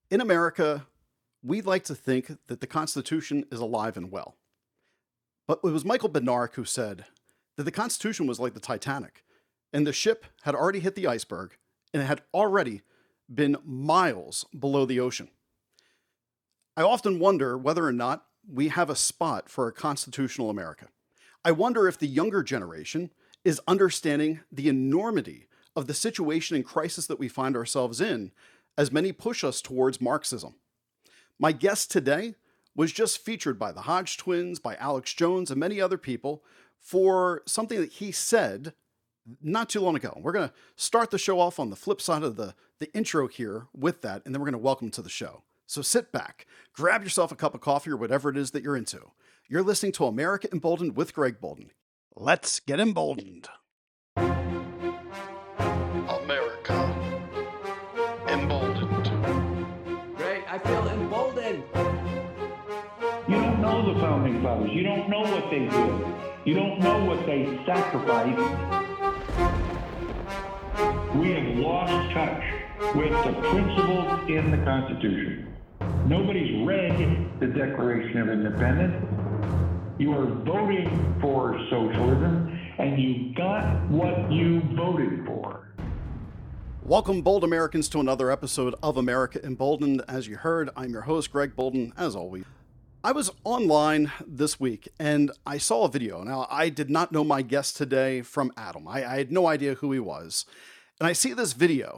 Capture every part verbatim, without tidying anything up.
In America, we like to think that the Constitution is alive and well. But it was Michael Bednarik who said that the Constitution was like the Titanic, and the ship had already hit the iceberg, and it had already been miles below the ocean. I often wonder whether or not we have a spot for a constitutional America. I wonder if the younger generation is understanding the enormity of the situation and crisis that we find ourselves in as many push us towards Marxism. My guest today was just featured by the Hodge twins, by Alex Jones, and many other people for something that he said not too long ago. We're going to start the show off on the flip side of the, the intro here with that, and then we're going to welcome to the show. So sit back, grab yourself a cup of coffee or whatever it is that you're into. You're listening to America Emboldened with Greg Bolden. Let's get emboldened. America Emboldened. Great, I feel emboldened. You don't know the founding fathers. You don't know what they did. You don't know what they sacrificed. We have lost touch with the principles in the Constitution. Nobody's read the Declaration of Independence. You are voting for socialism, and you got what you voted for. Welcome, bold Americans, to another episode of America Emboldened. As you heard, I'm your host, Greg Bolden, as always. I was online this week, and I saw a video. Now, I did not know my guest today from Adam. I, I had no idea who he was. And I see this video,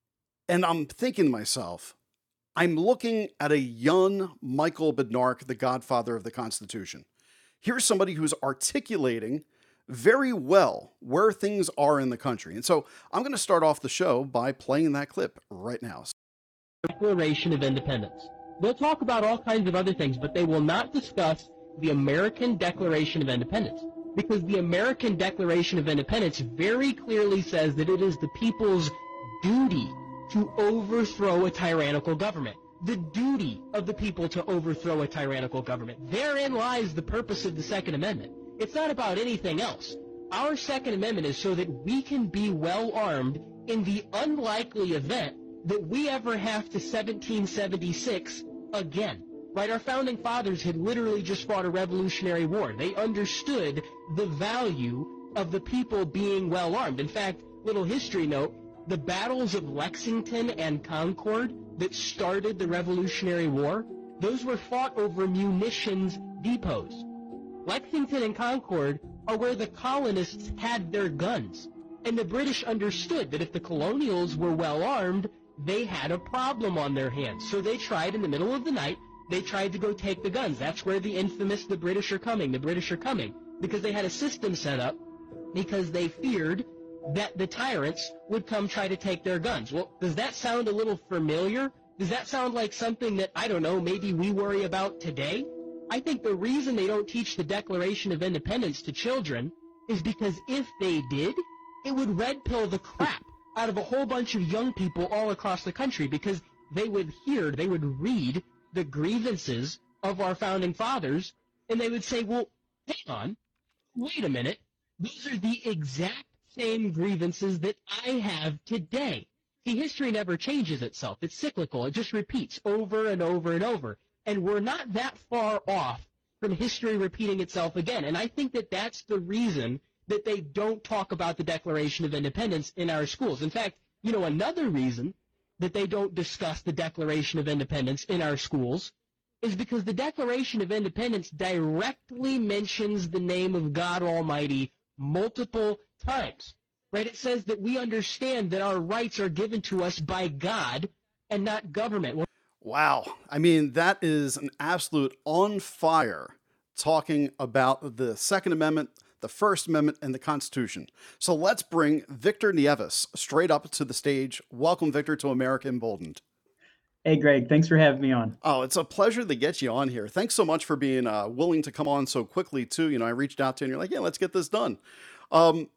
and I'm thinking to myself, I'm looking at a young Michael Bednarik, the godfather of the Constitution. Here's somebody who's articulating very well where things are in the country. And so I'm going to start off the show by playing that clip right now. Declaration of Independence. They'll talk about all kinds of other things, but they will not discuss the American Declaration of Independence, because the American Declaration of Independence very clearly says that it is the people's duty to overthrow a tyrannical government. The duty of the people to overthrow a tyrannical government. Therein lies the purpose of the Second Amendment. It's not about anything else. Our Second Amendment is so that we can be well armed in the unlikely event that we ever have to seventeen seventy-six again. Right? Our founding fathers had literally just fought a Revolutionary War. They understood the value of the people being well armed. In fact, little history note, the battles of Lexington and Concord that started the Revolutionary War, those were fought over munitions depots. Lexington and Concord are where the colonists had their guns. And the British understood that if the colonials were well armed, they had a problem on their hands. So they tried in the middle of the night, they tried to go take the guns. That's where the infamous "the British are coming, the British are coming," because they had a system set up because they feared that the tyrants would come try to take their guns. Well, does that sound a little familiar? Does that sound like something that, I don't know, maybe we worry about today? I think the reason they don't teach the Declaration of Independence to children is because if they did, it would red pill the crap out of a whole bunch of young people all across the country, because they would hear, they would read the grievances of our founding fathers, and they would say, well, hang on, wait a minute, these are the exact same grievances that I have today. See, history never changes itself. It's cyclical. It just repeats over and over and over. And we're not that far off from history repeating itself again. And I think that that's the reason that they don't talk about the Declaration of Independence in our schools. In fact, you know, another reason that they don't discuss the Declaration of Independence in our schools is because the Declaration of Independence directly mentions the name of God Almighty multiple times, right? It says that we understand that our rights are given to us by God and not government. Well, Wow. I mean, that is an absolute on fire talking about the Second Amendment, the First Amendment, and the Constitution. So let's bring Victor Nieves straight up to the stage. Welcome, Victor, to America Emboldened. Hey, Greg. Thanks for having me on. Oh, it's a pleasure to get you on here. Thanks so much for being uh, willing to come on so quickly, too. You know, I reached out to you and you're like, yeah, let's get this done. Um,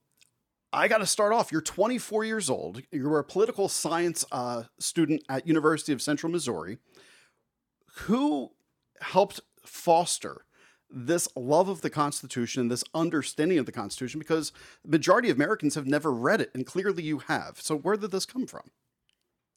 I got to start off. You're twenty-four years old. You were a political science uh, student at University of Central Missouri. Who helped foster this love of the Constitution, this understanding of the Constitution? Because the majority of Americans have never read it, and clearly you have. So where did this come from?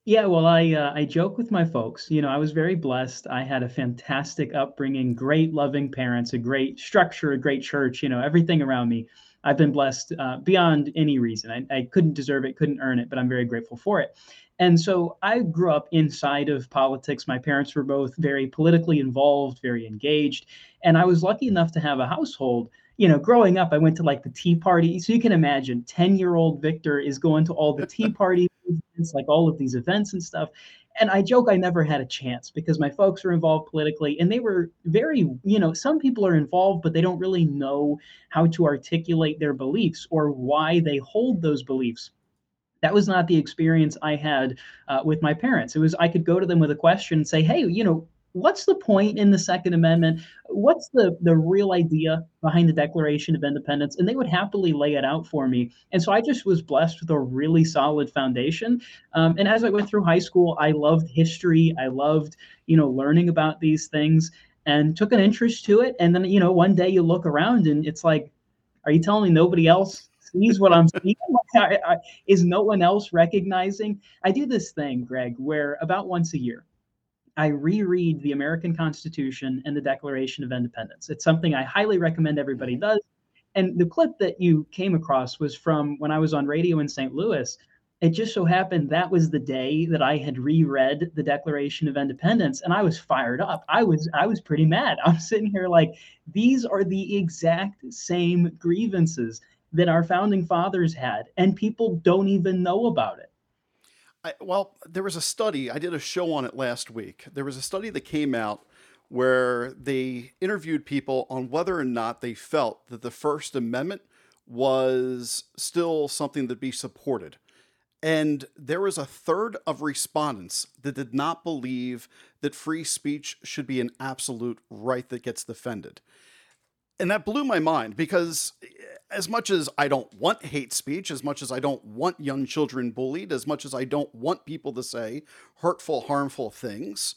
Yeah, well, I uh, I joke with my folks. You know, I was very blessed. I had a fantastic upbringing, great loving parents, a great structure, a great church. You know, everything around me. I've been blessed uh, beyond any reason. I, I couldn't deserve it, couldn't earn it, but I'm very grateful for it. And so I grew up inside of politics. My parents were both very politically involved, very engaged, and I was lucky enough to have a household. You know, growing up, I went to like the Tea Party. So you can imagine ten year old Victor is going to all the Tea Party movements, like all of these events and stuff. And I joke I never had a chance because my folks were involved politically and they were very, you know, some people are involved, but they don't really know how to articulate their beliefs or why they hold those beliefs. That was not the experience I had uh, with my parents. It was I could go to them with a question and say, "Hey, you know, what's the point in the Second Amendment? What's the the real idea behind the Declaration of Independence?" And they would happily lay it out for me. And so I just was blessed with a really solid foundation. Um, and as I went through high school, I loved history. I loved, you know, learning about these things and took an interest to it. And then, you know, one day you look around and it's like, are you telling me nobody else sees what I'm seeing? I, I, is no one else recognizing? I do this thing, Greg, where about once a year, I reread the American Constitution and the Declaration of Independence. It's something I highly recommend everybody does. And the clip that you came across was from when I was on radio in Saint Louis. It just so happened that was the day that I had reread the Declaration of Independence, and I was fired up. I was I was pretty mad. I'm sitting here like, these are the exact same grievances that our founding fathers had, and people don't even know about it. I, well, there was a study, I did a show on it last week. There was a study that came out where they interviewed people on whether or not they felt that the First Amendment was still something to be supported. And there was a third of respondents that did not believe that free speech should be an absolute right that gets defended. And that blew my mind because as much as I don't want hate speech, as much as I don't want young children bullied, as much as I don't want people to say hurtful, harmful things,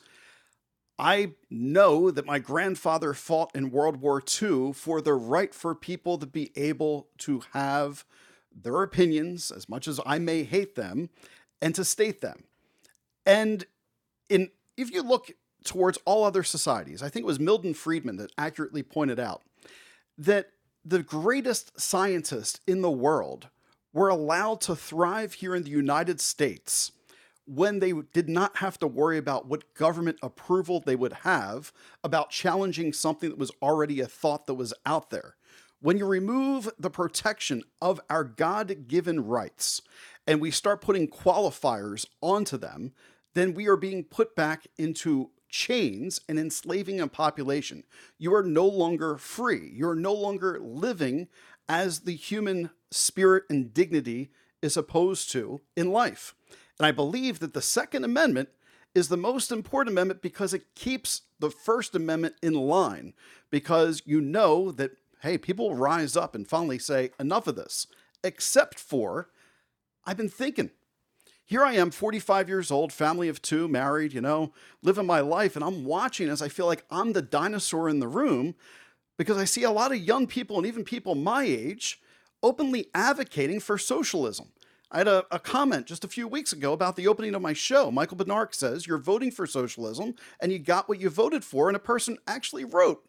I know that my grandfather fought in World War Two for the right for people to be able to have their opinions, as much as I may hate them, and to state them. And in if you look towards all other societies, I think it was Milton Friedman that accurately pointed out that the greatest scientists in the world were allowed to thrive here in the United States when they did not have to worry about what government approval they would have about challenging something that was already a thought that was out there. When you remove the protection of our God-given rights and we start putting qualifiers onto them, then we are being put back into chains and enslaving a population. You are no longer free. You're no longer living as the human spirit and dignity is opposed to in life. And I believe that the Second Amendment is the most important amendment because it keeps the First Amendment in line, because you know that, hey, people will rise up and finally say, enough of this, except for, I've been thinking, here I am, forty-five years old, family of two, married, you know, living my life, and I'm watching as I feel like I'm the dinosaur in the room because I see a lot of young people and even people my age openly advocating for socialism. I had a, a comment just a few weeks ago about the opening of my show. Michael Bednarek says, you're voting for socialism and you got what you voted for. And a person actually wrote,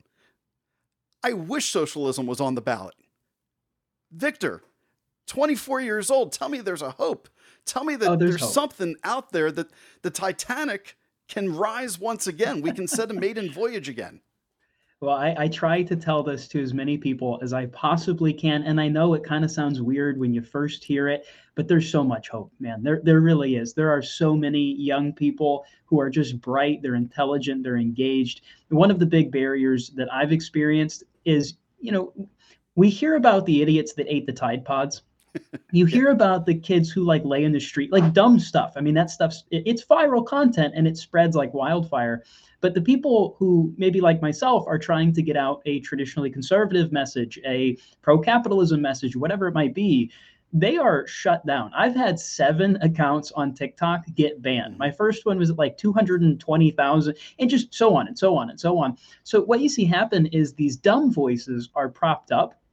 I wish socialism was on the ballot. Victor, twenty-four years old, tell me there's a hope. Tell me that Oh, there's there's hope. something out there that the Titanic can rise once again. We can set a maiden voyage again. Well, I, I try to tell this to as many people as I possibly can. And I know it kind of sounds weird when you first hear it, but there's so much hope, man. There, there really is. There are so many young people who are just bright, they're intelligent, they're engaged. And one of the big barriers that I've experienced is, you know, we hear about the idiots that ate the Tide Pods. You hear about the kids who like lay in the street, like dumb stuff. I mean, that stuff's it, it's viral content and it spreads like wildfire. But the people who maybe like myself are trying to get out a traditionally conservative message, a pro-capitalism message, whatever it might be, they are shut down. I've had seven accounts on TikTok get banned. My first one was at like two hundred twenty thousand and just so on and so on and so on. So what you see happen is these dumb voices are propped up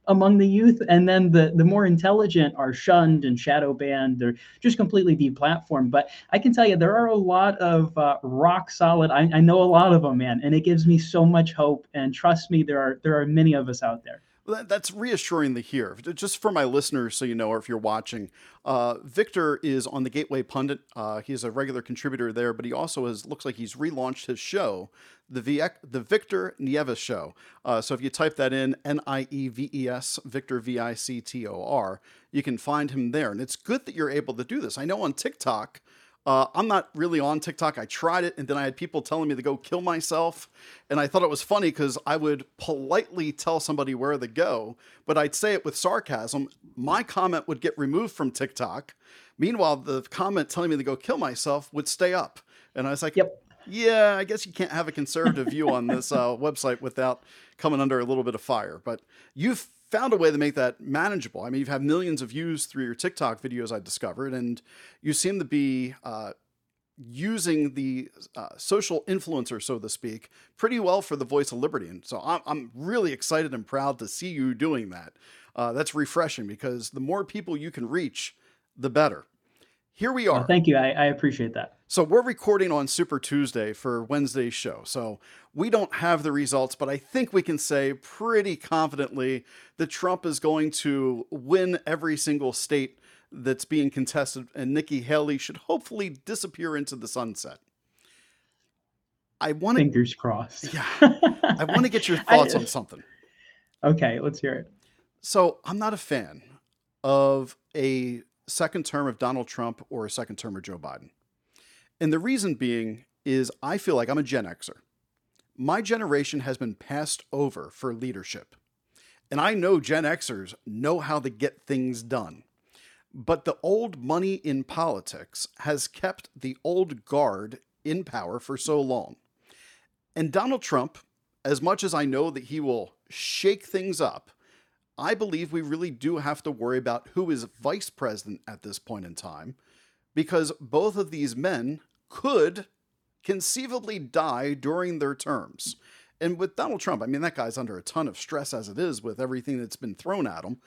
among the youth, and then the the more intelligent are shunned and shadow banned. They're just completely deplatformed. But I can tell you, there are a lot of uh, rock solid. I, I know a lot of them, man, and it gives me so much hope. And trust me, there are there are many of us out there. Well, that, that's reassuring to hear. Just for my listeners, so you know, or if you're watching, uh, Victor is on the Gateway Pundit. Uh, he's a regular contributor there, but he also has looks like he's relaunched his show, the v- the Victor Nieves Show. Uh, so if you type that in, N I E V E S, Victor V I C T O R, you can find him there. And it's good that you're able to do this. I know on TikTok. Uh, I'm not really on TikTok. I tried it, and then I had people telling me to go kill myself. And I thought it was funny because I would politely tell somebody where to go, but I'd say it with sarcasm. My comment would get removed from TikTok. Meanwhile, the comment telling me to go kill myself would stay up. And I was like, Yep. yeah, I guess you can't have a conservative view on this uh, website without coming under a little bit of fire. But you've found a way to make that manageable. I mean, you've had millions of views through your TikTok videos, I discovered, and you seem to be uh, using the uh, social influencer, so to speak, pretty well for the Voice of Liberty. And so I'm, I'm really excited and proud to see you doing that. Uh, that's refreshing because the more people you can reach, the better. Here we are. Well, thank you. I, I appreciate that. So we're recording on Super Tuesday for Wednesday's show. So we don't have the results, but I think we can say pretty confidently that Trump is going to win every single state that's being contested, and Nikki Haley should hopefully disappear into the sunset. I want to Fingers crossed. Yeah. I want to get your thoughts I, on something. Okay, let's hear it. So I'm not a fan of a second term of Donald Trump or a second term of Joe Biden. And the reason being is I feel like I'm a Gen Xer. My generation has been passed over for leadership. And I know Gen Xers know how to get things done. But the old money in politics has kept the old guard in power for so long. And Donald Trump, as much as I know that he will shake things up, I believe we really do have to worry about who is vice president at this point in time, because both of these men could conceivably die during their terms. And with Donald Trump, I mean, that guy's under a ton of stress as it is with everything that's been thrown at him.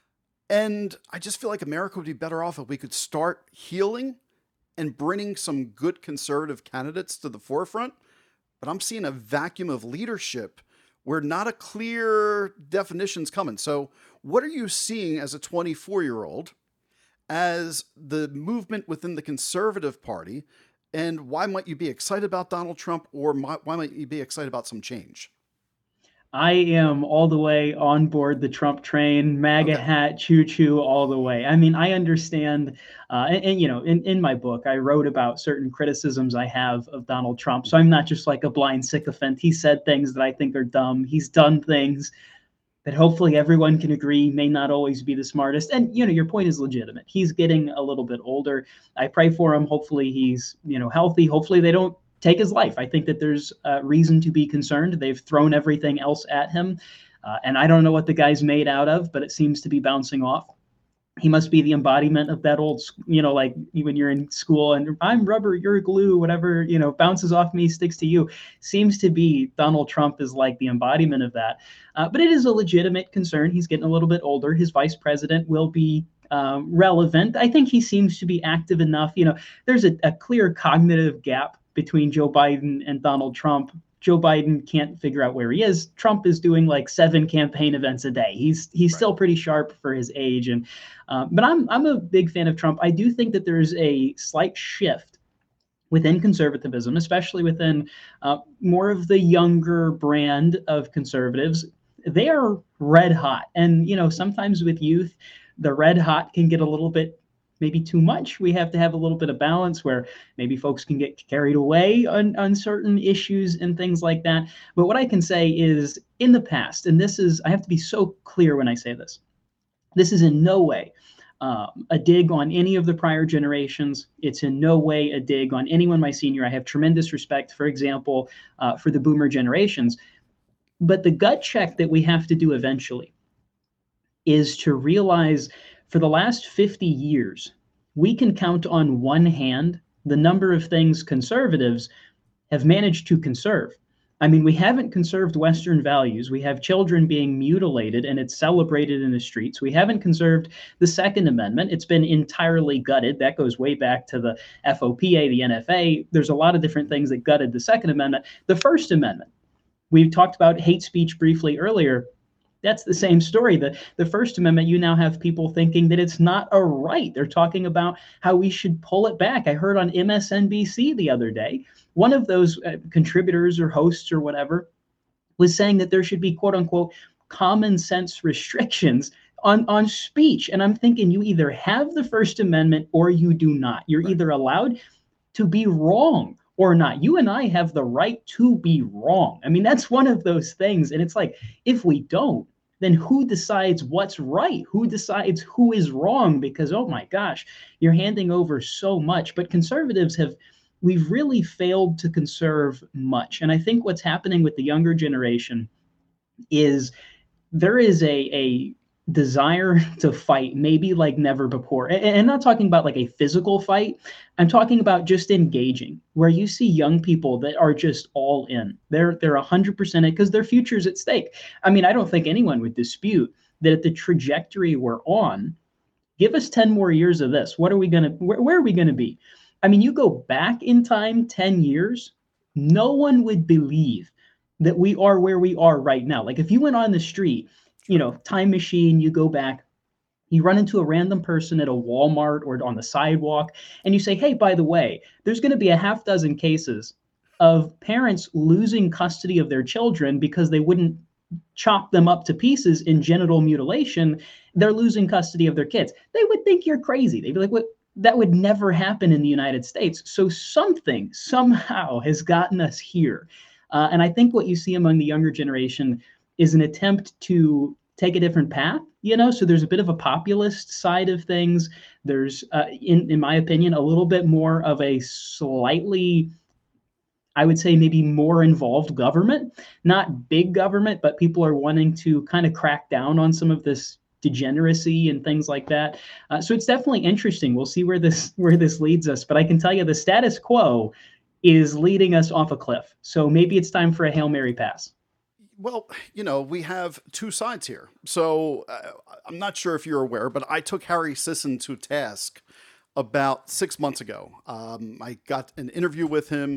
And I just feel like America would be better off if we could start healing and bringing some good conservative candidates to the forefront. But I'm seeing a vacuum of leadership where not a clear definition's coming. So what are you seeing as a twenty-four-year-old as the movement within the Conservative Party, and why might you be excited about Donald Trump, or why might you be excited about some change? I am all the way on board the Trump train, MAGA Okay. hat, choo choo, all the way. I mean, I understand, uh, and, and you know, in, in my book, I wrote about certain criticisms I have of Donald Trump. So I'm not just like a blind sycophant. He said things that I think are dumb. He's done things that hopefully everyone can agree may not always be the smartest. And, you know, your point is legitimate. He's getting a little bit older. I pray for him. Hopefully he's, you know, healthy. Hopefully they don't take his life. I think that there's uh, reason to be concerned. They've thrown everything else at him. Uh, and I don't know what the guy's made out of, but it seems to be bouncing off. He must be the embodiment of that old, you know, like when you're in school and I'm rubber, you're glue, whatever, you know, bounces off me, sticks to you. Seems to be Donald Trump is like the embodiment of that. Uh, but it is a legitimate concern. He's getting a little bit older. His vice president will be um, relevant. I think he seems to be active enough. You know, there's a, a clear cognitive gap between Joe Biden and Donald Trump. Joe Biden can't figure out where he is. Trump is doing like seven campaign events a day. He's he's Right. still pretty sharp for his age. And um, but I'm I'm a big fan of Trump. I do think that there's a slight shift within conservatism, especially within uh, more of the younger brand of conservatives. They are red hot, and you know sometimes with youth, the red hot can get a little bit maybe too much. We have to have a little bit of balance where maybe folks can get carried away on, on certain issues and things like that. But what I can say is in the past, and this is, I have to be so clear when I say this, this is in no way um, a dig on any of the prior generations. It's in no way a dig on anyone my senior. I have tremendous respect, for example, uh, for the boomer generations. But the gut check that we have to do eventually is to realize for the last fifty years, we can count on one hand the number of things conservatives have managed to conserve. I mean, we haven't conserved Western values. We have children being mutilated and it's celebrated in the streets. We haven't conserved the Second Amendment. It's been entirely gutted. That goes way back to the F O P A, the N F A. There's a lot of different things that gutted the Second Amendment. The First Amendment, we talked about hate speech briefly earlier. That's the same story. The, the First Amendment, you now have people thinking that it's not a right. They're talking about how we should pull it back. I heard on M S N B C the other day, one of those uh, contributors or hosts or whatever was saying that there should be, quote unquote, common sense restrictions on, on speech. And I'm thinking you either have the First Amendment or you do not. You're right. Either allowed to be wrong or not. You and I have the right to be wrong. I mean, that's one of those things. And it's like, if we don't, then who decides what's right? Who decides who is wrong? Because, oh my gosh, you're handing over so much. But conservatives have, we've really failed to conserve much. And I think what's happening with the younger generation is there is a, a desire to fight maybe like never before. And I'm not talking about like a physical fight. I'm talking about just engaging, where you see young people that are just all in. They're they're one hundred percent it because their future's at stake. I mean, I don't think anyone would dispute that at the trajectory we're on, give us ten more years of this. What are we going to, where, where are we going to be? I mean, you go back in time ten years, no one would believe that we are where we are right now. Like if you went on the street, you know, time machine, you go back, you run into a random person at a Walmart or on the sidewalk, and you say, hey, by the way, there's going to be a half dozen cases of parents losing custody of their children because they wouldn't chop them up to pieces in genital mutilation. They're losing custody of their kids. They would think you're crazy. They'd be like, what? That would never happen in the United States. So something somehow has gotten us here. Uh, and I think what you see among the younger generation is an attempt to take a different path, you know, so there's a bit of a populist side of things. There's, uh, in, in my opinion, a little bit more of a slightly, I would say maybe more involved government, not big government, but people are wanting to kind of crack down on some of this degeneracy and things like that. Uh, so it's definitely interesting. We'll see where this, where this leads us, but I can tell you the status quo is leading us off a cliff. So maybe it's time for a Hail Mary pass. Well, you know, we have two sides here. So uh, I'm not sure if you're aware, but I took Harry Sisson to task about six months ago. Um, I got an interview with him,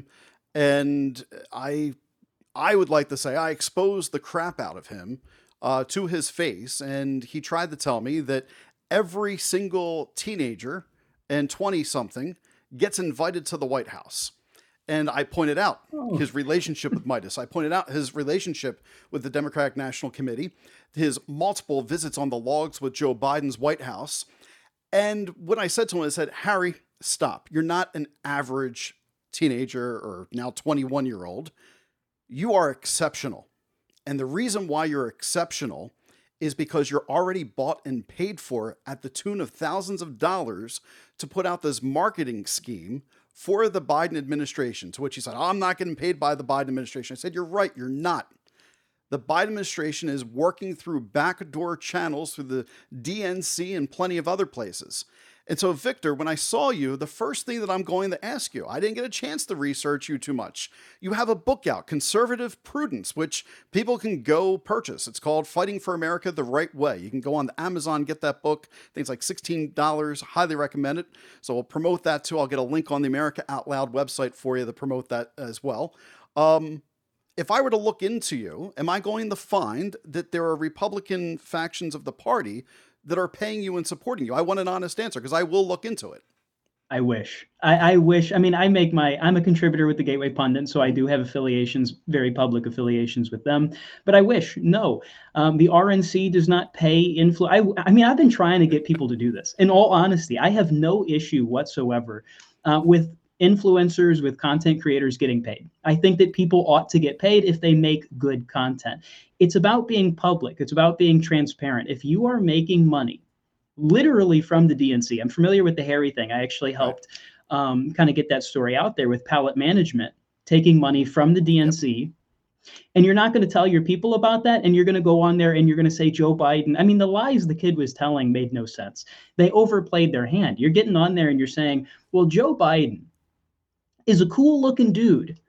and I, I would like to say I exposed the crap out of him uh, to his face, and he tried to tell me that every single teenager and twenty-something gets invited to the White House. And I pointed out oh. his relationship with Midas. I pointed out his relationship with the Democratic National Committee, his multiple visits on the logs with Joe Biden's White House. And when I said to him, I said, Harry, stop. You're not an average teenager or now twenty-one-year-old. You are exceptional. And the reason why you're exceptional is because you're already bought and paid for at the tune of thousands of dollars to put out this marketing scheme for the Biden administration, to which he said, oh, I'm not getting paid by the Biden administration. I said, you're right, you're not. The Biden administration is working through backdoor channels through the D N C and plenty of other places. And so, Victor, when I saw you, the first thing that I'm going to ask you, I didn't get a chance to research you too much. You have a book out, Conservative Prudence, which people can go purchase. It's called Fighting for America the Right Way. You can go on Amazon, get that book. I think it's like sixteen dollars. Highly recommend it. So we'll promote that too. I'll get a link on the America Out Loud website for you to promote that as well. Um, if I were to look into you, am I going to find that there are Republican factions of the party that are paying you and supporting you? I want an honest answer because I will look into it. I wish. I, I wish. I mean, I make my, I'm a contributor with the Gateway Pundit, so I do have affiliations, very public affiliations with them. But I wish, no. Um, the R N C does not pay influ. I, I mean, I've been trying to get people to do this. In all honesty, I have no issue whatsoever uh, with influencers, with content creators getting paid. I think that people ought to get paid if they make good content. It's about being public. It's about being transparent. If you are making money literally from the D N C, I'm familiar with the Harry thing. I actually helped um, kind of get that story out there with Pallet Management, taking money from the D N C. Yep. And you're not going to tell your people about that. And you're going to go on there and you're going to say Joe Biden. I mean, the lies the kid was telling made no sense. They overplayed their hand. You're getting on there and you're saying, well, Joe Biden is a cool looking dude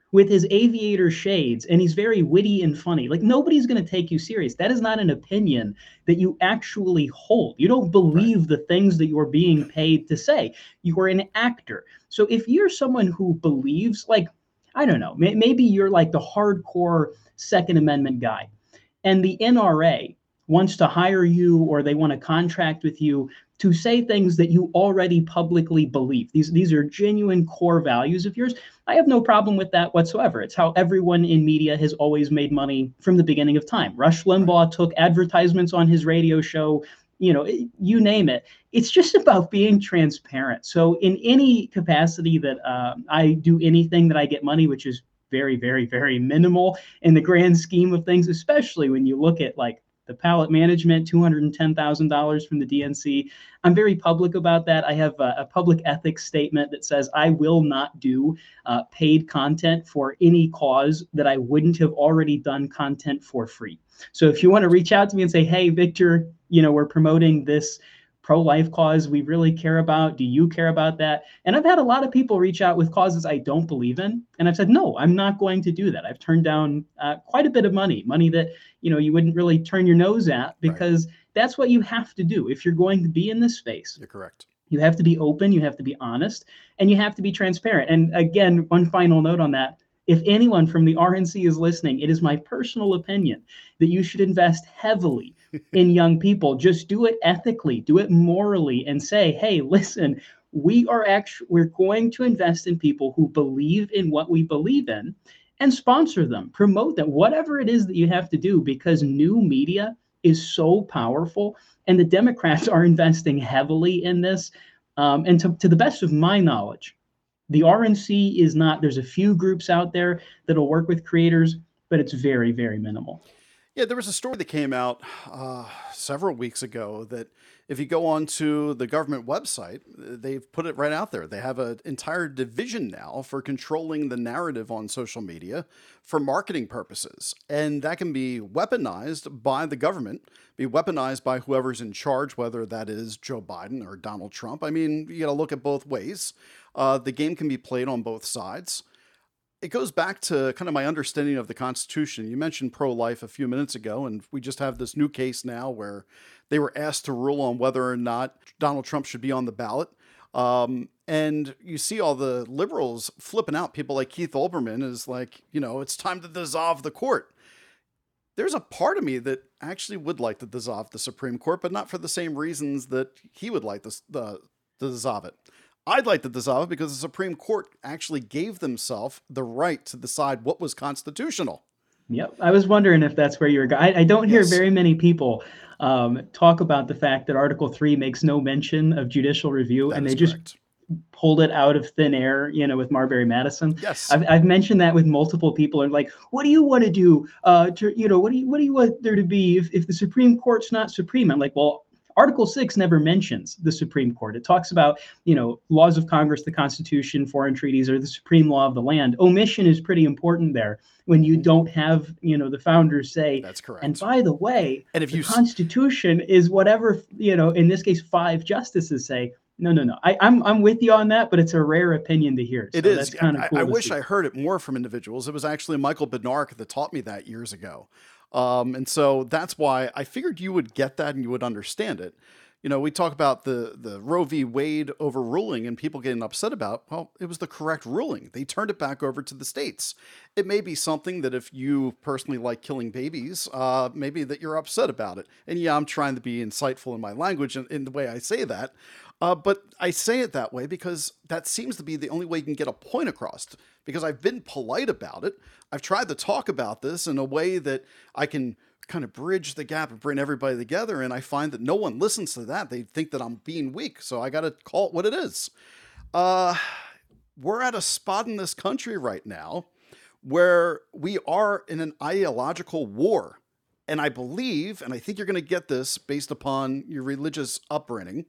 with his aviator shades, and he's very witty and funny. Like, nobody's going to take you serious. That is not an opinion that you actually hold. You don't believe right. the things that you're being paid to say. You are an actor. So if you're someone who believes, like, I don't know, may- maybe you're like the hardcore Second Amendment guy, and the N R A wants to hire you, or they want to contract with you to say things that you already publicly believe. These, these are genuine core values of yours. I have no problem with that whatsoever. It's how everyone in media has always made money from the beginning of time. Rush Limbaugh right. took advertisements on his radio show, you know, you name it. It's just about being transparent. So in any capacity that uh, I do anything that I get money, which is very, very, very minimal in the grand scheme of things, especially when you look at like the pallet management, two hundred ten thousand dollars from the D N C. I'm very public about that. I have a, a public ethics statement that says I will not do uh, paid content for any cause that I wouldn't have already done content for free. So if you want to reach out to me and say, hey, Victor, you know, we're promoting this pro-life cause we really care about. Do you care about that? And I've had a lot of people reach out with causes I don't believe in. And I've said, no, I'm not going to do that. I've turned down uh, quite a bit of money, money that, you know, you wouldn't really turn your nose at, because right. that's what you have to do. If you're going to be in this space, you're correct. You have to be open, you have to be honest, and you have to be transparent. And again, one final note on that. If anyone from the R N C is listening, it is my personal opinion that you should invest heavily in young people. Just do it ethically, do it morally, and say, hey, listen, we are actually, we're going to invest in people who believe in what we believe in, and sponsor them, promote them, whatever it is that you have to do, because new media is so powerful, and the Democrats are investing heavily in this. Um, and to, to the best of my knowledge, the R N C is not, there's a few groups out there that'll work with creators, but it's very, very minimal. Yeah, there was a story that came out uh, several weeks ago that if you go onto the government website, they've put it right out there. They have an entire division now for controlling the narrative on social media for marketing purposes. And that can be weaponized by the government, be weaponized by whoever's in charge, whether that is Joe Biden or Donald Trump. I mean, you got to look at both ways. Uh, the game can be played on both sides. It goes back to kind of my understanding of the Constitution. You mentioned pro-life a few minutes ago, and we just have this new case now where they were asked to rule on whether or not Donald Trump should be on the ballot. Um, and you see all the liberals flipping out. People like Keith Olbermann is like, you know, it's time to dissolve the court. There's a part of me that actually would like to dissolve the Supreme Court, but not for the same reasons that he would like to, uh, to dissolve it. I'd like to dissolve it because the Supreme Court actually gave themselves the right to decide what was constitutional. Yep. I was wondering if that's where you were going. I, I don't hear Yes. very many people um, talk about the fact that Article three makes no mention of judicial review, That and is they just correct. pulled it out of thin air, you know, with Marbury Madison. Yes. I've, I've mentioned that with multiple people, and like, what do you want to do? Uh, to, you know, what do you, what do you want there to be if, if the Supreme Court's not supreme? I'm like, well, Article six never mentions the Supreme Court. It talks about, you know, laws of Congress, the Constitution, foreign treaties, or the supreme law of the land. Omission is pretty important there when you don't have, you know, the founders say. That's correct. And by the way, And if the you s- Constitution is whatever, you know, in this case, five justices say. No, no, no. I, I'm I'm with you on that, but it's a rare opinion to hear. So It is. That's kind of I, cool I to wish see. I heard it more from individuals. It was actually Michael Bednark that taught me that years ago. Um, and so that's why I figured you would get that and you would understand it. You know, we talk about the, the Roe v. Wade overruling and people getting upset about, well, it was the correct ruling. They turned it back over to the states. It may be something that if you personally like killing babies, uh, maybe that you're upset about it. And yeah, I'm trying to be insightful in my language and in the way I say that. Uh, but I say it that way because that seems to be the only way you can get a point across, because I've been polite about it. I've tried to talk about this in a way that I can kind of bridge the gap and bring everybody together. And I find that no one listens to that. They think that I'm being weak. So I got to call it what it is. Uh, we're at a spot in this country right now where we are in an ideological war. And I believe, and I think you're going to get this based upon your religious upbringing,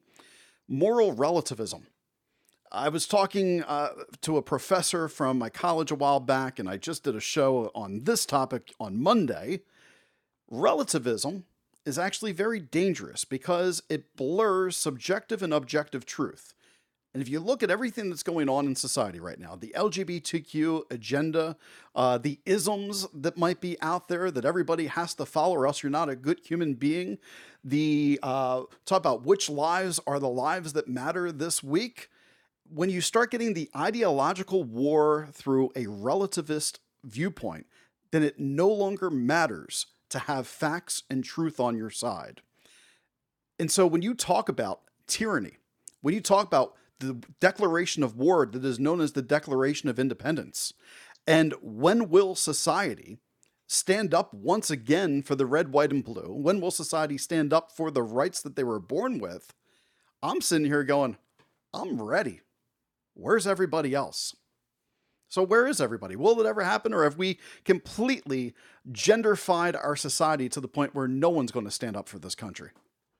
moral relativism. I was talking uh, to a professor from my college a while back, and I just did a show on this topic on Monday. Relativism is actually very dangerous because it blurs subjective and objective truth. And if you look at everything that's going on in society right now, the L G B T Q agenda, uh, the isms that might be out there that everybody has to follow or else you're not a good human being, the uh, talk about which lives are the lives that matter this week, when you start getting the ideological war through a relativist viewpoint, then it no longer matters to have facts and truth on your side. And so when you talk about tyranny, when you talk about the declaration of war that is known as the Declaration of Independence, and when will society stand up once again for the red, white, and blue? When will society stand up for the rights that they were born with? I'm sitting here going, I'm ready. Where's everybody else? So where is everybody? Will it ever happen? Or have we completely genderfied our society to the point where no one's going to stand up for this country?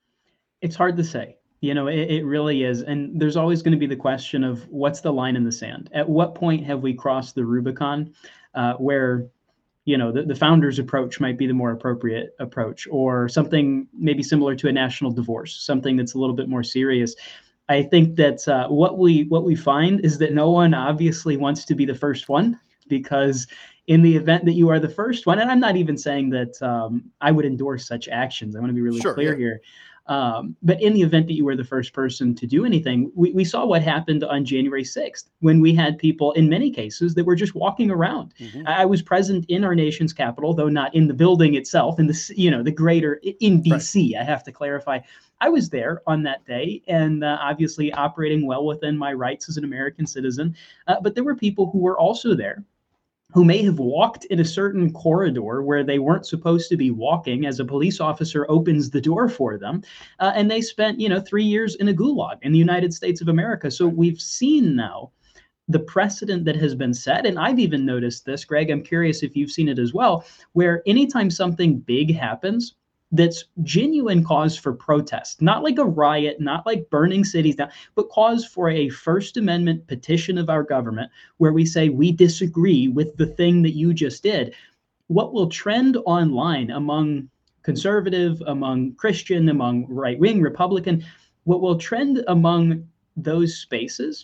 It's hard to say. You know, it, it really is. And there's always going to be the question of what's the line in the sand? At what point have we crossed the Rubicon uh, where, you know, the, the founder's approach might be the more appropriate approach, or something maybe similar to a national divorce, something that's a little bit more serious. I think that uh, what we what we find is that no one obviously wants to be the first one, because in the event that you are the first one, and I'm not even saying that um, I would endorse such actions. I want to be really Sure, clear yeah. here. Um, but in the event that you were the first person to do anything, we, we saw what happened on January sixth, when we had people in many cases that were just walking around. Mhm. I, I was present in our nation's capital, though not in the building itself, in the, c- you know, the greater, in D C, I have to clarify. I was there on that day, and uh, obviously operating well within my rights as an American citizen. Uh, but there were people who were also there who may have walked in a certain corridor where they weren't supposed to be walking as a police officer opens the door for them. Uh, and they spent, you know, three years in a gulag in the United States of America. So we've seen now the precedent that has been set. And I've even noticed this, Greg, I'm curious if you've seen it as well, where anytime something big happens, that's genuine cause for protest, not like a riot, not like burning cities down, but cause for a First Amendment petition of our government where we say we disagree with the thing that you just did. What will trend online among conservative, among Christian, among right-wing Republican, what will trend among those spaces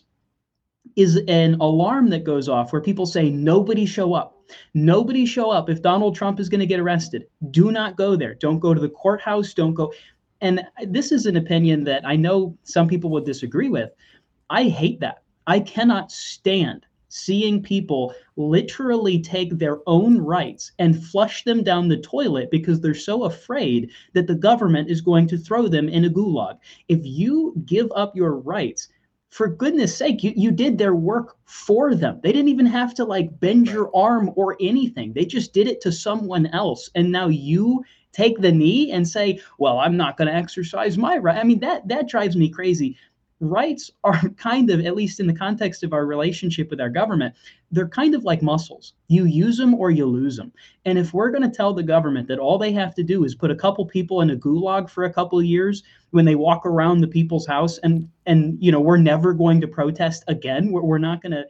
is an alarm that goes off where people say, nobody show up. Nobody show up if Donald Trump is going to get arrested. Do not go there. Don't go to the courthouse. Don't go. And this is an opinion that I know some people would disagree with. I hate that. I cannot stand seeing people literally take their own rights and flush them down the toilet because they're so afraid that the government is going to throw them in a gulag. If you give up your rights, for goodness sake, you, you did their work for them. They didn't even have to like bend your arm or anything. They just did it to someone else. And now you take the knee and say, well, I'm not going to exercise my right. I mean, that that drives me crazy. Rights are kind of, at least in the context of our relationship with our government, they're kind of like muscles. You use them or you lose them. And if we're going to tell the government that all they have to do is put a couple people in a gulag for a couple of years when they walk around the people's house, and, and you know, we're never going to protest again, we're, we're not going to,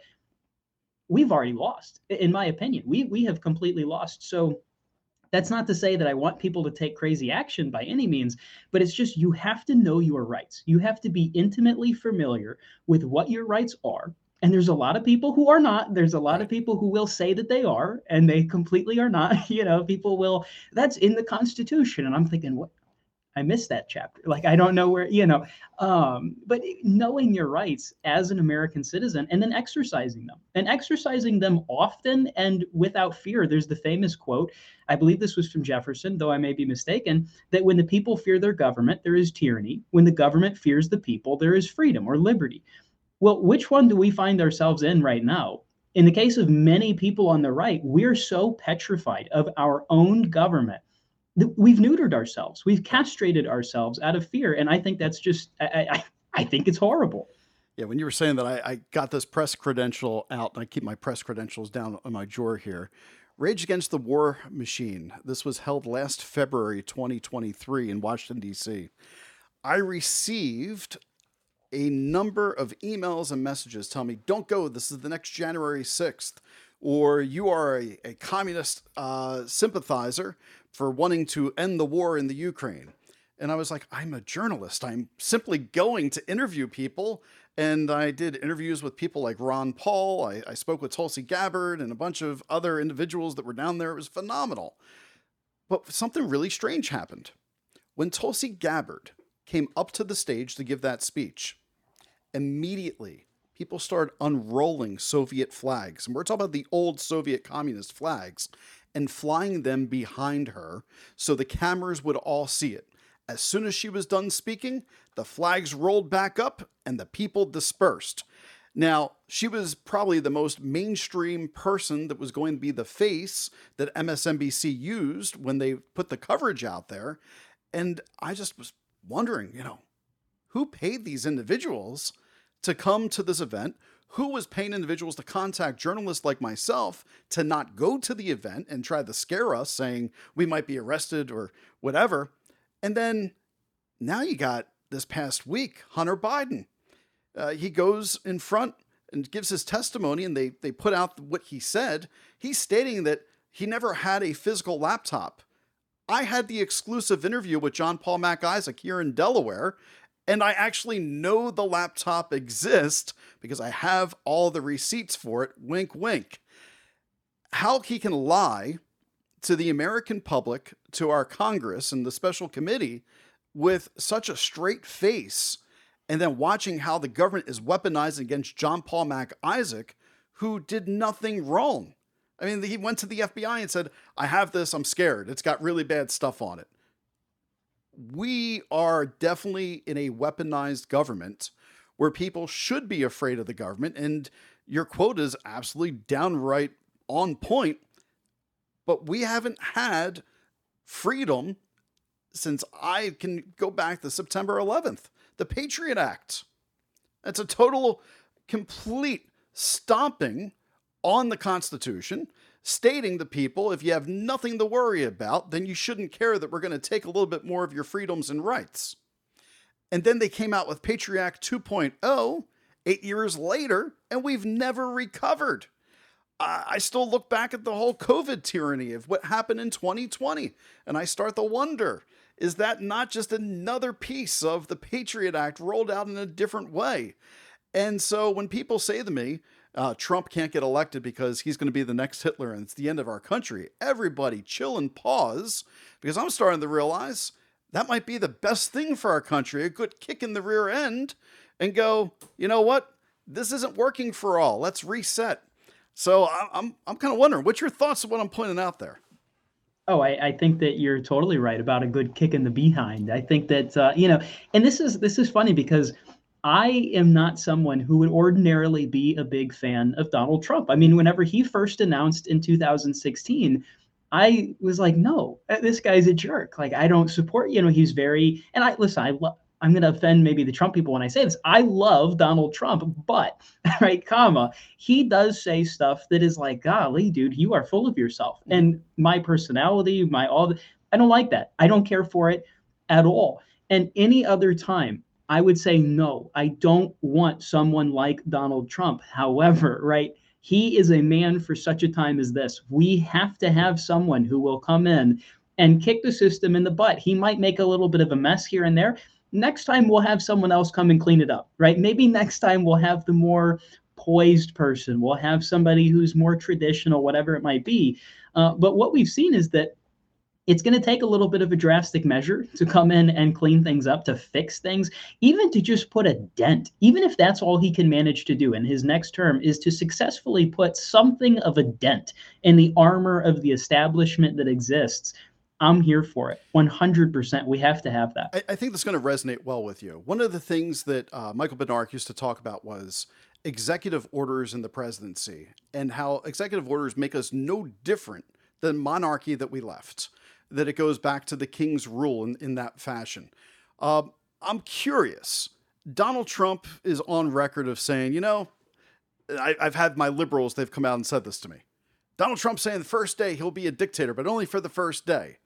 we've already lost, in my opinion. We, we have completely lost. So that's not to say that I want people to take crazy action by any means, but it's just you have to know your rights. You have to be intimately familiar with what your rights are. And there's a lot of people who are not. There's a lot of people who will say that they are, and they completely are not. You know, people will, that's in the Constitution. And I'm thinking, what? I missed that chapter. Like, I don't know where, you know, um, but knowing your rights as an American citizen and then exercising them and exercising them often and without fear. There's the famous quote, I believe this was from Jefferson, though I may be mistaken, that when the people fear their government, there is tyranny. When the government fears the people, there is freedom or liberty. Well, which one do we find ourselves in right now? In the case of many people on the right, we're so petrified of our own government. We've neutered ourselves. We've castrated ourselves out of fear. And I think that's just, I, I, I think it's horrible. Yeah, when you were saying that, I, I got this press credential out, and I keep my press credentials down on my drawer here. Rage Against the War Machine. This was held last February twenty twenty-three in Washington, D C. I received a number of emails and messages telling me, don't go, this is the next January sixth, or you are a, a communist uh, sympathizer for wanting to end the war in the Ukraine. And I was like, I'm a journalist. I'm simply going to interview people And I did interviews with people like Ron Paul. I, I spoke with Tulsi Gabbard and a bunch of other individuals that were down there. It was phenomenal. But something really strange happened. When Tulsi Gabbard came up to the stage to give that speech, immediately people started unrolling Soviet flags. And we're talking about the old Soviet communist flags and flying them behind her so the cameras would all see it. As soon as she was done speaking, the flags rolled back up and the people dispersed. Now, she was probably the most mainstream person that was going to be the face that M S N B C used when they put the coverage out there. And I just was wondering, you know, who paid these individuals to come to this event? Who was paying individuals to contact journalists like myself to not go to the event and try to scare us saying we might be arrested or whatever? And then now you got this past week, Hunter Biden. Uh, he goes in front and gives his testimony, and they, they put out what he said. He's stating that he never had a physical laptop. I had the exclusive interview with John Paul Mac Isaac here in Delaware, and I actually know the laptop exists because I have all the receipts for it. Wink, wink. How he can lie to the American public, to our Congress and the special committee with such a straight face, and then watching how the government is weaponized against John Paul Mac Isaac, who did nothing wrong. I mean, he went to the F B I and said, I have this, I'm scared. It's got really bad stuff on it. We are definitely in a weaponized government where people should be afraid of the government. And your quote is absolutely downright on point. But we haven't had freedom since I can go back to September eleventh, the Patriot Act. It's a total, complete stomping on the Constitution, stating to people, if you have nothing to worry about, then you shouldn't care that we're going to take a little bit more of your freedoms and rights. And then they came out with Patriot Act two point oh eight years later, and we've never recovered. I still look back at the whole COVID tyranny of what happened in twenty twenty, and I start to wonder, is that not just another piece of the Patriot Act rolled out in a different way? And so when people say to me, uh, Trump can't get elected because he's going to be the next Hitler and it's the end of our country, everybody chill and pause, because I'm starting to realize that might be the best thing for our country, a good kick in the rear end, and go, you know what? This isn't working for all. Let's reset. So I'm I'm kind of wondering, what's your thoughts on what I'm pointing out there? Oh, I, I think that you're totally right about a good kick in the behind. I think that uh, you know, and this is this is funny because I am not someone who would ordinarily be a big fan of Donald Trump. I mean, whenever he first announced in two thousand sixteen, I was like, no, this guy's a jerk. Like, I don't support. You know, he's very and I listen. I love. I'm going to offend maybe the Trump people when I say this. I love Donald Trump, but, right, comma, he does say stuff that is like, golly, dude, you are full of yourself. And my personality, my all, the, I don't like that. I don't care for it at all. And any other time, I would say, no, I don't want someone like Donald Trump. However, right, he is a man for such a time as this. We have to have someone who will come in and kick the system in the butt. He might make a little bit of a mess here and there. Next time we'll have someone else come and clean it up, right? Maybe next time we'll have the more poised person. We'll have somebody who's more traditional, whatever it might be. Uh, but what we've seen is that it's going to take a little bit of a drastic measure to come in and clean things up, to fix things, even to just put a dent, even if that's all he can manage to do in his next term is to successfully put something of a dent in the armor of the establishment that exists. I'm here for it. one hundred percent. We have to have that. I, I think that's going to resonate well with you. One of the things that uh, Michael Bednarik used to talk about was executive orders in the presidency and how executive orders make us no different than monarchy that we left, that it goes back to the king's rule in, in that fashion. Uh, I'm curious. Donald Trump is on record of saying, you know, I, I've had my liberals, they've come out and said this to me. Donald Trump saying the first day he'll be a dictator, but only for the first day.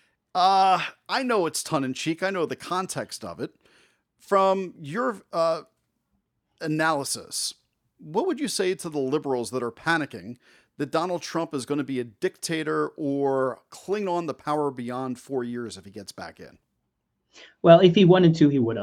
Uh, I know it's tongue-in-cheek. I know the context of it. From your uh, analysis, what would you say to the liberals that are panicking that Donald Trump is going to be a dictator or cling on to power beyond four years if he gets back in? Well, if he wanted to, he would have.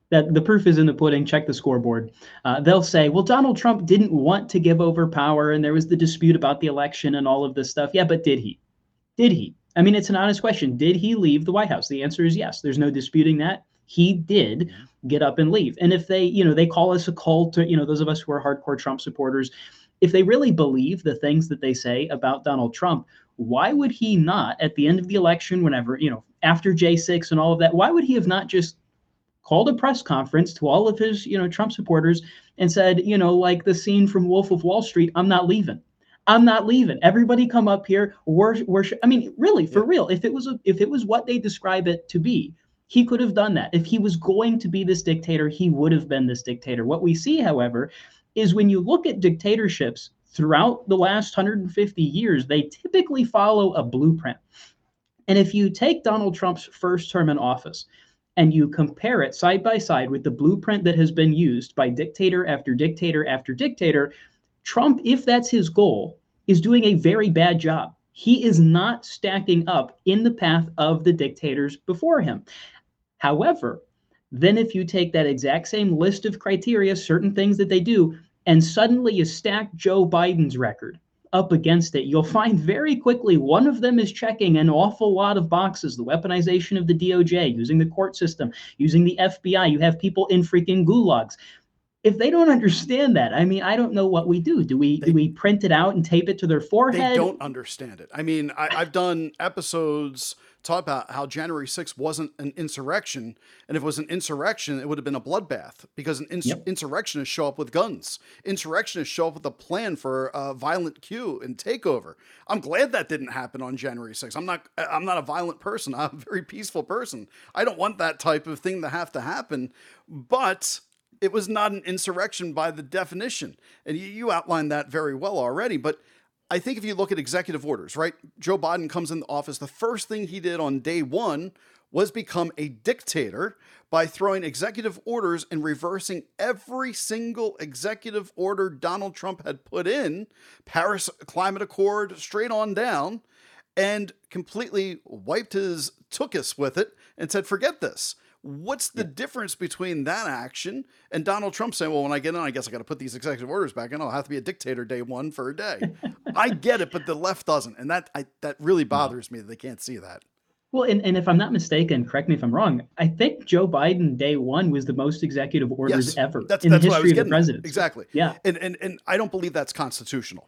that the proof is in the pudding. Check the scoreboard. Uh, they'll say, well, Donald Trump didn't want to give over power, and there was the dispute about the election and all of this stuff. Yeah, but did he? Did he? I mean, it's an honest question. Did he leave the White House? The answer is yes. There's no disputing that. He did get up and leave. And if they, you know, they call us a cult, or, you know, those of us who are hardcore Trump supporters, if they really believe the things that they say about Donald Trump, why would he not, at the end of the election, whenever, you know, after J six and all of that, why would he have not just called a press conference to all of his, you know, Trump supporters and said, you know, like the scene from Wolf of Wall Street, I'm not leaving. I'm not leaving. Everybody come up here. Worship. worship. I mean, really, for Yeah. real. If it was a, if it was what they describe it to be, he could have done that. If he was going to be this dictator, he would have been this dictator. What we see, however, is when you look at dictatorships throughout the last one hundred fifty years, they typically follow a blueprint. And if you take Donald Trump's first term in office and you compare it side by side with the blueprint that has been used by dictator after dictator after dictator, Trump, if that's his goal, is doing a very bad job. He is not stacking up in the path of the dictators before him. However, then if you take that exact same list of criteria, certain things that they do, and suddenly you stack Joe Biden's record up against it, you'll find very quickly one of them is checking an awful lot of boxes. The weaponization of the D O J, using the court system, using the F B I. You have people in freaking gulags. If they don't understand that, I mean, I don't know what we do. Do we They- do we print it out and tape it to their forehead? They don't understand it. I mean, I, I've done episodes talk about how January sixth wasn't an insurrection, and if it was an insurrection, it would have been a bloodbath, because an ins- Yep. insurrectionists show up with guns. Insurrectionists show up with a plan for a violent coup and takeover. I'm glad that didn't happen on January sixth. I'm not. I'm not a violent person. I'm a very peaceful person. I don't want that type of thing to have to happen, but it was not an insurrection by the definition. And you, you outlined that very well already. But I think if you look at executive orders, right? Joe Biden comes in the office. The first thing he did on day one was become a dictator by throwing executive orders and reversing every single executive order Donald Trump had put in, Paris Climate Accord, straight on down, and completely wiped his tuchus with it and said, forget this. What's the difference between that action and Donald Trump saying, well, when I get in, I guess I got to put these executive orders back in. I'll have to be a dictator day one for a day. I get it, but the left doesn't. And that I, that really bothers me that they can't see that. Well, and, and if I'm not mistaken, correct me if I'm wrong, I think Joe Biden day one was the most executive orders Yes, ever that's, in that's the what I was history of the getting at. presidency. Exactly. Yeah. And, and, and I don't believe that's constitutional.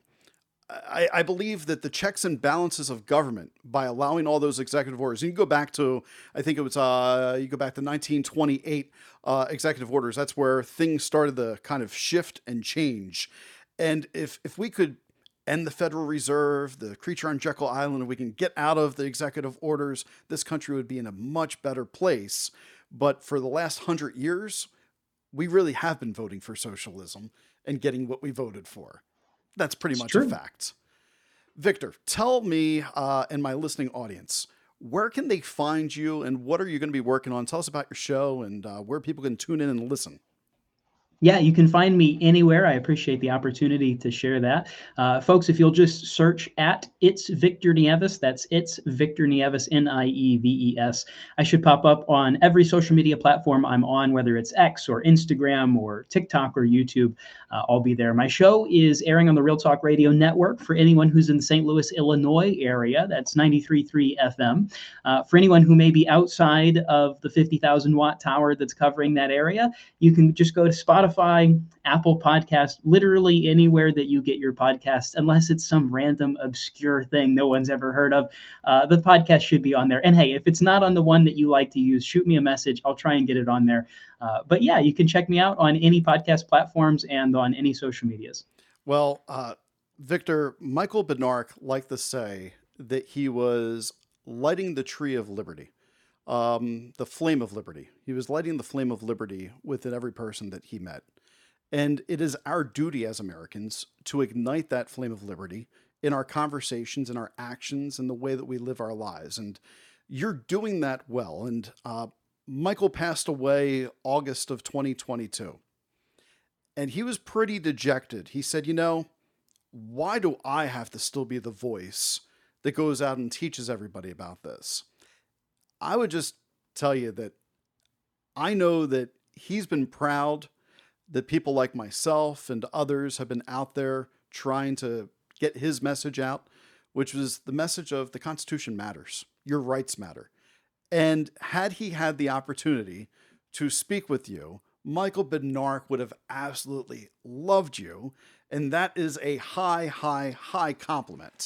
I, I believe that the checks and balances of government, by allowing all those executive orders, and you go back to, I think it was, uh, you go back to nineteen twenty-eight uh, executive orders. That's where things started to kind of shift and change. And if if we could end the Federal Reserve, the creature on Jekyll Island, and we can get out of the executive orders, this country would be in a much better place. But for the last hundred years, we really have been voting for socialism and getting what we voted for. That's pretty It's much true. a fact. Victor, tell me uh, and my listening audience, where can they find you and what are you going to be working on? Tell us about your show and uh, where people can tune in and listen. Yeah, you can find me anywhere. I appreciate the opportunity to share that. Uh, folks, if you'll just search at It's Victor Nieves, that's It's Victor Nieves, N I E V E S. I should pop up on every social media platform I'm on, whether it's X or Instagram or TikTok or YouTube. Uh, I'll be there. My show is airing on the Real Talk Radio Network for anyone who's in the Saint Louis, Illinois area. That's ninety-three point three F M. Uh, for anyone who may be outside of the fifty thousand watt tower that's covering that area, you can just go to Spotify, Apple Podcast, literally anywhere that you get your podcast, unless it's some random obscure thing no one's ever heard of. Uh, the podcast should be on there. And hey, if it's not on the one that you like to use, shoot me a message. I'll try and get it on there. Uh, but yeah, you can check me out on any podcast platforms and on any social medias. Well, uh, Victor, Michael Bednark liked to say that he was lighting the tree of liberty. Um, the flame of liberty. He was lighting the flame of liberty within every person that he met. And it is our duty as Americans to ignite that flame of liberty in our conversations, in our actions, in the way that we live our lives. And you're doing that well. And uh, Michael passed away August of twenty twenty-two. And he was pretty dejected. He said, you know, why do I have to still be the voice that goes out and teaches everybody about this? I would just tell you that I know that he's been proud that people like myself and others have been out there trying to get his message out, which was the message of the Constitution matters. Your rights matter. And had he had the opportunity to speak with you, Michael Badnarik would have absolutely loved you. And that is a high, high, high compliment.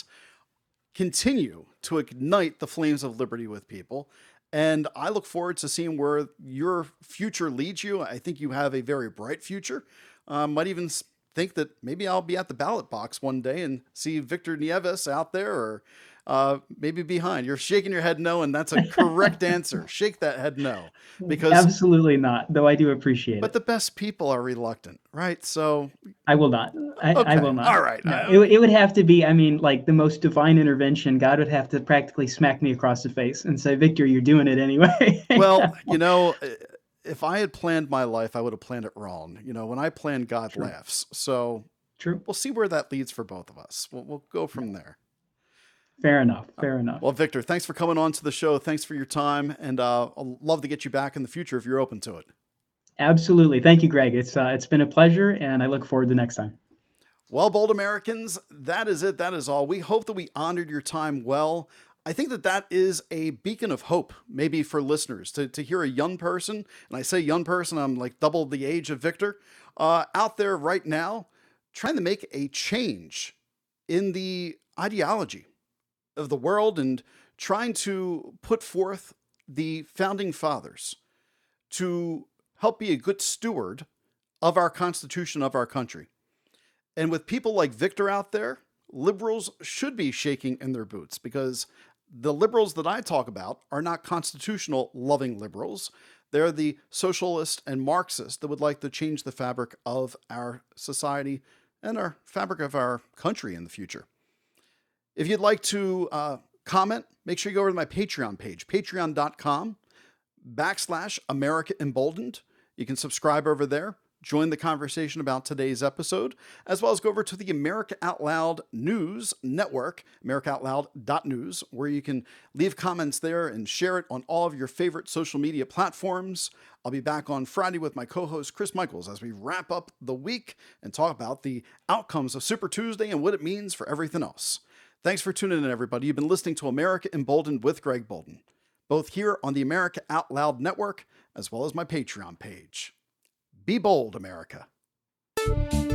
Continue to ignite the flames of liberty with people. And I look forward to seeing where your future leads you. I think you have a very bright future. Um, might even think that maybe I'll be at the ballot box one day and see Victor Nieves out there, or uh, maybe behind. You're shaking your head no, and that's a correct answer. Shake that head no. Because absolutely not, though I do appreciate but it. But the best people are reluctant, right? So I will not. I, okay. I will not. All right. No, it, it would have to be, I mean, like the most divine intervention. God would have to practically smack me across the face and say, Victor, you're doing it anyway. Well, you know, if I had planned my life, I would have planned it wrong. You know, when I plan, God True. laughs. So True. We'll see where that leads for both of us. We'll, we'll go from there. Fair enough. Fair enough. Well, Victor, thanks for coming on to the show. Thanks for your time. And uh, I'll love to get you back in the future if you're open to it. Absolutely. Thank you, Greg. It's uh, it's been a pleasure, and I look forward to next time. Well, bold Americans, that is it. That is all. We hope that we honored your time well. I think that that is a beacon of hope, maybe for listeners, to, to hear a young person, and I say young person, I'm like double the age of Victor, uh, out there right now trying to make a change in the ideology of the world and trying to put forth the founding fathers to help be a good steward of our Constitution, of our country. And with people like Victor out there, liberals should be shaking in their boots, because the liberals that I talk about are not constitutional loving liberals. They're the socialist and Marxist that would like to change the fabric of our society and our fabric of our country in the future. If you'd like to uh, comment, make sure you go over to my Patreon page, patreon.com backslash America Emboldened. You can subscribe over there, join the conversation about today's episode, as well as go over to the America Out Loud News Network, america out loud dot news, where you can leave comments there and share it on all of your favorite social media platforms. I'll be back on Friday with my co-host Chris Michaels as we wrap up the week and talk about the outcomes of Super Tuesday and what it means for everything else. Thanks for tuning in, everybody. You've been listening to America Emboldened with Greg Boulden, both here on the America Out Loud Network, as well as my Patreon page. Be bold, America.